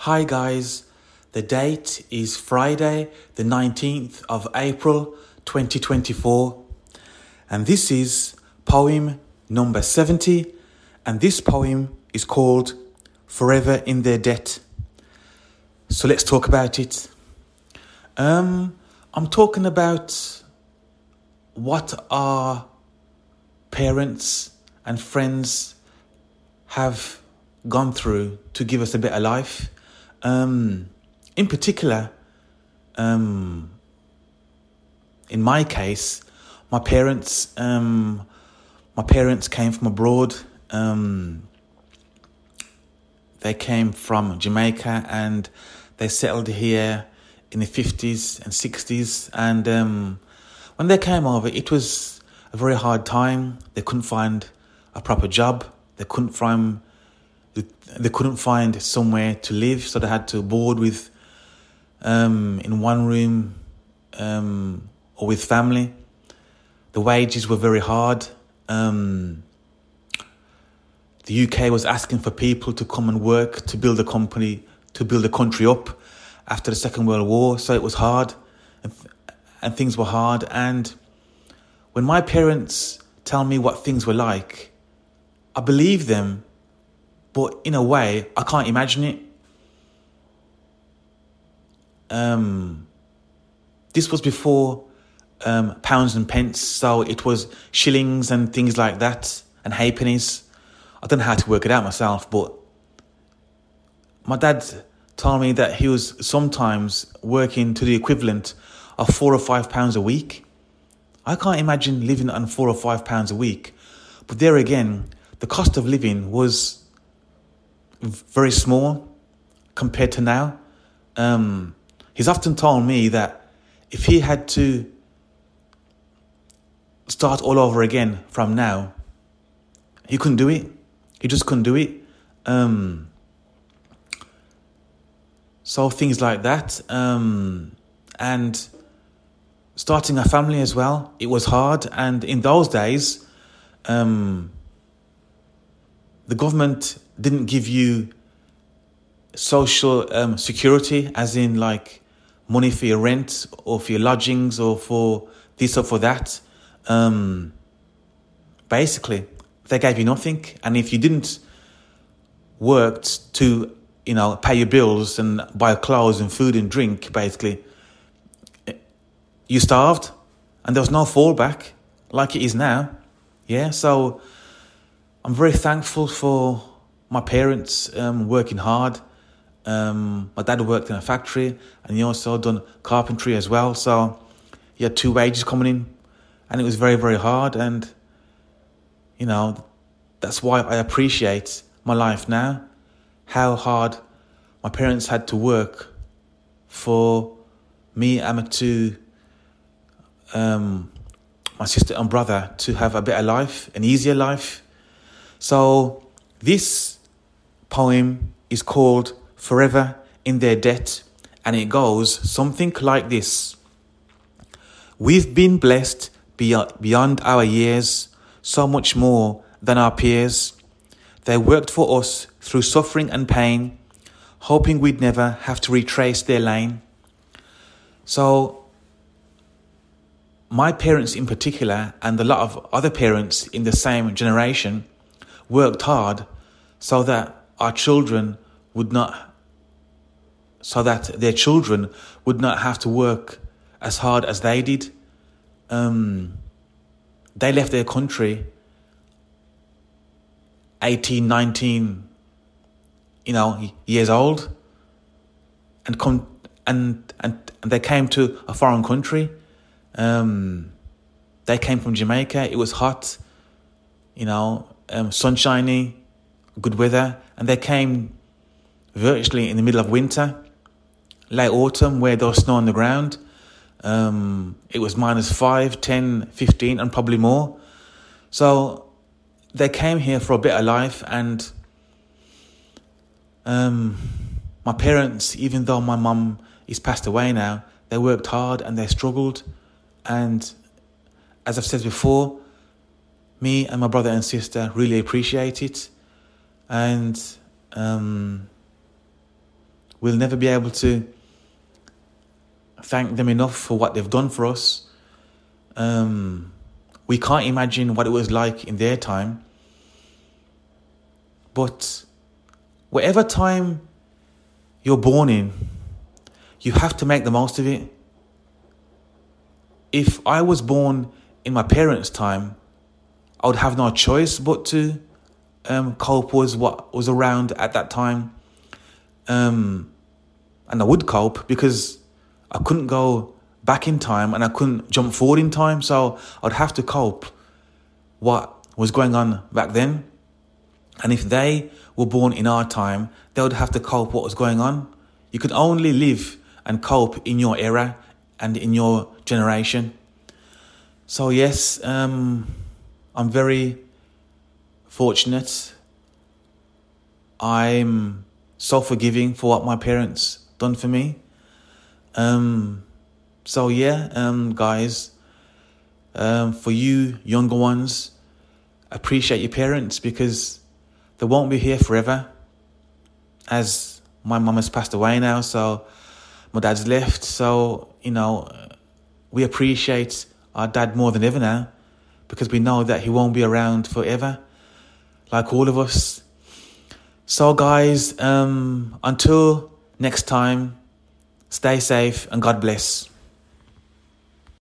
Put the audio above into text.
Hi guys, the date is Friday the 19th of April 2024 and this is poem number 70 and this poem is called Forever in Their Debt. So let's talk about it. I'm talking about what our parents and friends have gone through to give us a better life. In particular, in my case, my parents came from abroad. They came from Jamaica and they settled here in the 50s and 60s. And when they came over, it was a very hard time. They couldn't find a proper job. They couldn't find somewhere to live, so they had to board with in one room or with family. The wages were very hard. The UK was asking for people to come and work to build the country up after the Second World War, so it was hard and things were hard. And when my parents tell me what things were like, I believe them. But in a way, I can't imagine it. This was before pounds and pence, so it was shillings and things like that, and halfpennies. I don't know how to work it out myself, but my dad told me that he was sometimes working to the equivalent of £4 or £5 a week. I can't imagine living on £4 or £5 a week. But there again, the cost of living was very small compared to now. He's often told me that if he had to start all over again from now, he couldn't do it. He just couldn't do it. So things like that. And starting a family as well, it was hard. And in those days, the government didn't give you social security, as in like money for your rent or for your lodgings or for this or for that. Basically, they gave you nothing. And if you didn't work to, pay your bills and buy clothes and food and drink, basically, you starved and there was no fallback like it is now. Yeah, so I'm very thankful for my parents working hard. My dad worked in a factory and he also done carpentry as well. So he had two wages coming in and it was very, very hard. And, that's why I appreciate my life now, how hard my parents had to work for me and my sister and brother to have a better life, an easier life. So this poem is called Forever in Their Debt, and it goes something like this. We've been blessed beyond our years, so much more than our peers. They worked for us through suffering and pain, hoping we'd never have to retrace their lane. So my parents in particular, and a lot of other parents in the same generation, worked hard so that their children would not have to work as hard as they did. They left their country 18, 19, years old, and they came to a foreign country. They came from Jamaica. It was hot, sunshiny, good weather, and they came virtually in the middle of winter, late autumn, where there was snow on the ground. It was -5, 10, 15, and probably more. So they came here for a better life, and my parents, even though my mum is passed away now, they worked hard and they struggled. And as I've said before, me and my brother and sister really appreciate it. And we'll never be able to thank them enough for what they've done for us. We can't imagine what it was like in their time. But whatever time you're born in, you have to make the most of it. If I was born in my parents' time, I would have no choice but to cope with what was around at that time. And I would cope because I couldn't go back in time and I couldn't jump forward in time. So I'd have to cope what was going on back then. And if they were born in our time, they would have to cope what was going on. You could only live and cope in your era and in your generation. So yes, I'm very fortunate. I'm so forgiving for what my parents done for me. So yeah, guys, for you younger ones, appreciate your parents because they won't be here forever. As my mum has passed away now, so my dad's left. So, we appreciate our dad more than ever now because we know that he won't be around forever, like all of us. So guys, until next time, stay safe and God bless.